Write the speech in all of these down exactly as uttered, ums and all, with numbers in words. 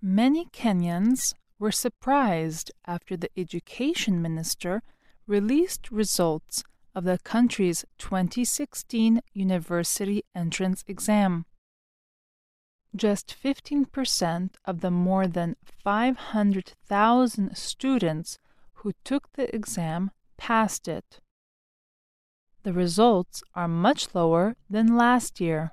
Many Kenyans were surprised after the education minister released results of the country's twenty sixteen university entrance exam. Just fifteen percent of the more than five hundred thousand students who took the exam passed it. The results are much lower than last year.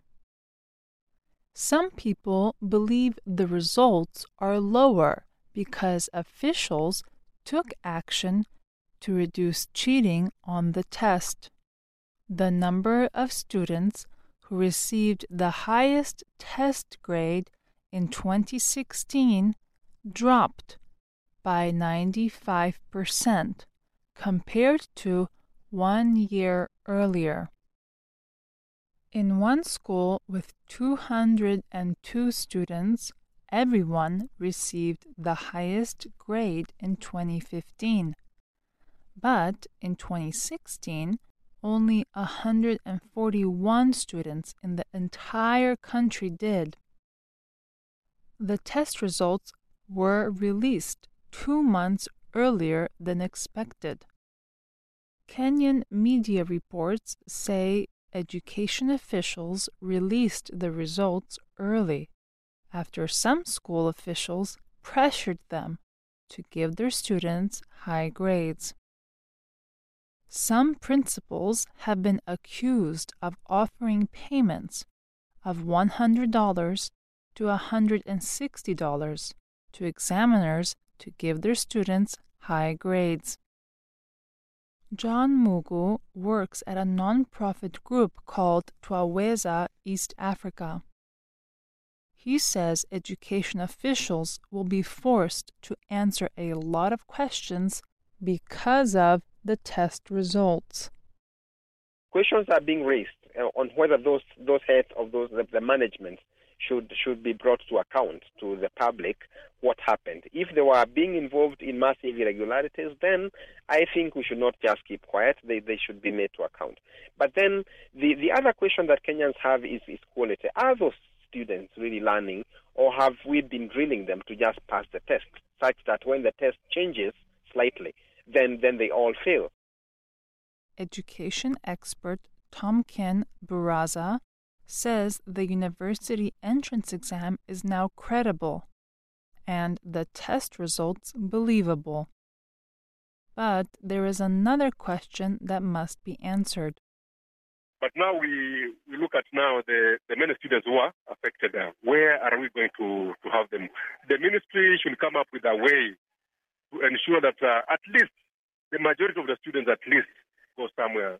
Some people believe the results are lower because officials took action to reduce cheating on the test. The number of students who received the highest test grade in twenty sixteen dropped by ninety-five percent compared to one year earlier. In one school with two hundred two students, everyone received the highest grade in twenty fifteen. But in twenty sixteen, only one hundred forty-one students in the entire country did. The test results were released two months earlier than expected. Kenyan media reports say education officials released the results early after some school officials pressured them to give their students high grades. Some principals have been accused of offering payments of one hundred dollars to one hundred sixty dollars to examiners to give their students high grades. John Mugu works at a non-profit group called Twaweza East Africa. He says education officials will be forced to answer a lot of questions because of the test results. Questions are being raised uh, on whether those those heads of those the, the management should should be brought to account to the public what happened. If they were being involved in massive irregularities, then I think we should not just keep quiet. They they should be made to account. But then the, the other question that Kenyans have is, is quality. Are those students really learning, or have we been drilling them to just pass the test, such that when the test changes slightly, then, then they all fail? Education expert Tomkin Buraza says the university entrance exam is now credible and the test results believable. But there is another question that must be answered. But now we, we look at now the, the many students who are affected. Uh, where are we going to, to have them? The ministry should come up with a way to ensure that uh, at least the majority of the students at least go somewhere.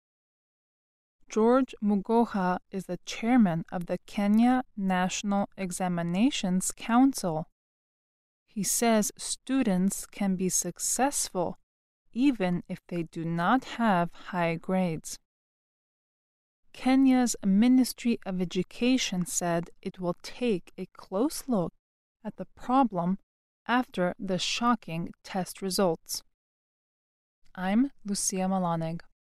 George Mugoha is the chairman of the Kenya National Examinations Council. He says students can be successful even if they do not have high grades. Kenya's Ministry of Education said it will take a close look at the problem after the shocking test results. I'm Lucia Malanig.